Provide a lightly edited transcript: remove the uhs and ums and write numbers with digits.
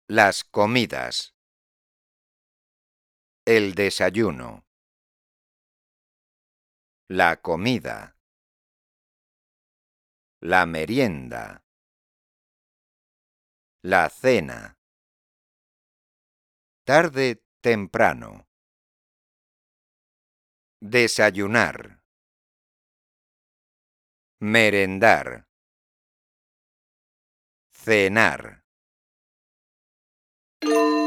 Las comidas. El desayuno. La comida. La merienda. La cena. Tarde temprano. Desayunar. Merendar. Cenar.